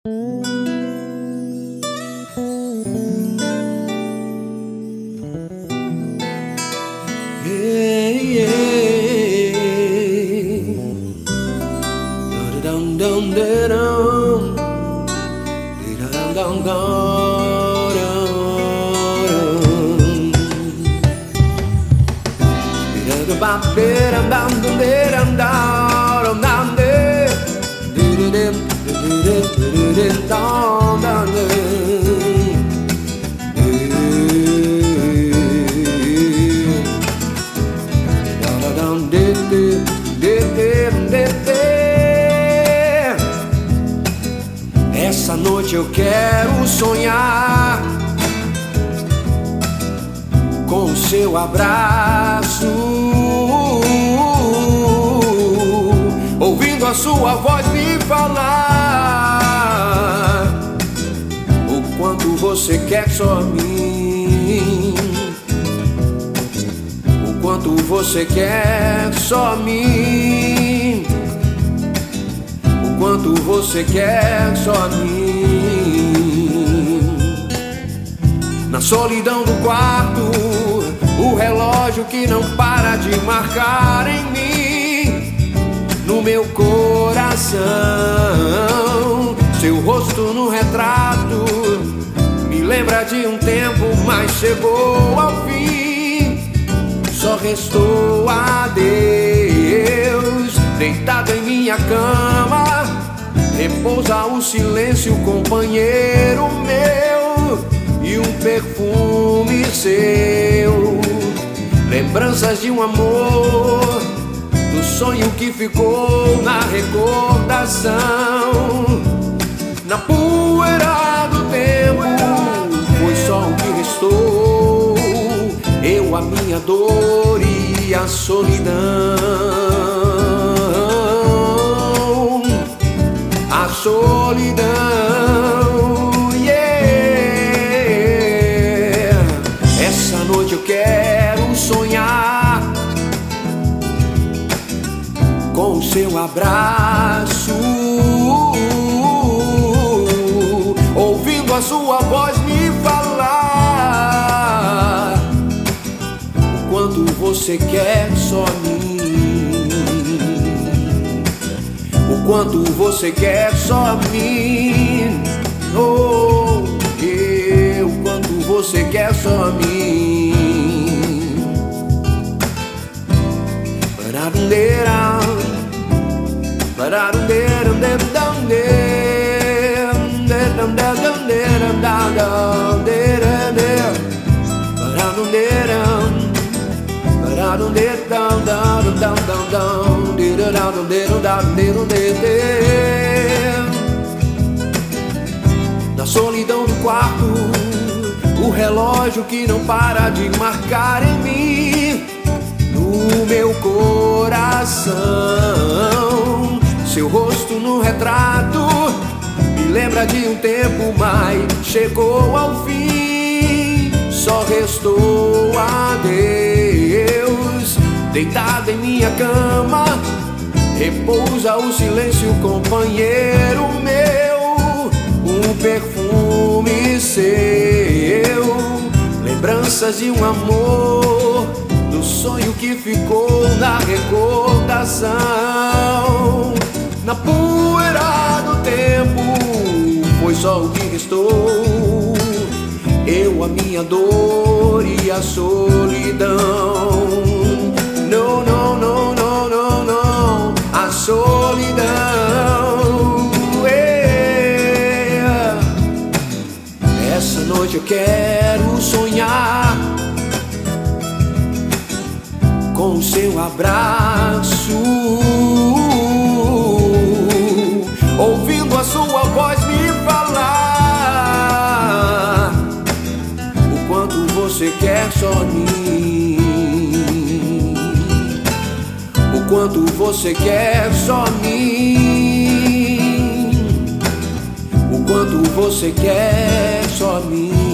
Essa noite eu quero sonhar com o seu abraço, ouvindo a sua voz me falar o quanto você quer só mim, o quanto você quer só mim, o quanto você quer só mim. Na solidão do quarto, o relógio que não para de marcar em mim, no meu coração, seu rosto no retrato me lembra de um tempo, mas chegou ao fim. Só restou a Deus, deitado em minha cama, repousa o silêncio, companheiro meu, e um perfume seu, lembranças de um amor, do sonho que ficou na recordação. Na poeira do tempo, foi só o que restou, eu, a minha dor e a solidão. A solidão, yeah. Essa noite eu quero sonhar com o seu abraço, ouvindo a sua voz me falar o quanto você quer só mim, o quanto você quer só mim, oh, eu, quanto você quer só mim. Na solidão do quarto, o relógio que não para de marcar em mim, no meu coração, seu rosto no retrato me lembra de um tempo, mas chegou ao fim. Só restou a Deus, deitado em minha cama, repousa o silêncio, companheiro meu, um perfume seu, lembranças de um amor, do sonho que ficou na recordação. Na poeira do tempo, foi só o que restou, eu, a minha dor e a solidão. Não, não, não, não, não, não, a solidão, yeah. Essa noite eu quero sonhar com o seu abraço, ouvindo a sua voz me falar o quanto você quer só mim, o quanto você quer só mim, o quanto você quer só mim.